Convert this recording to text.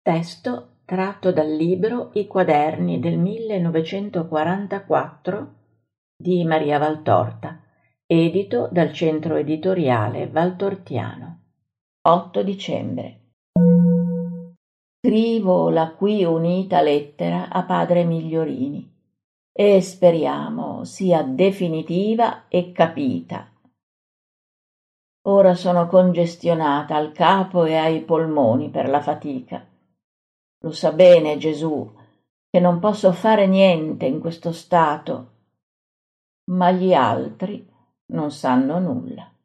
Testo tratto dal libro I quaderni del 1944 di Maria Valtorta, edito dal Centro Editoriale Valtortiano. 8 dicembre. Scrivo la qui unita lettera a padre Migliorini e speriamo sia definitiva e capita. Ora sono congestionata al capo e ai polmoni per la fatica. Lo sa bene Gesù che non posso fare niente in questo stato, ma gli altri non sanno nulla.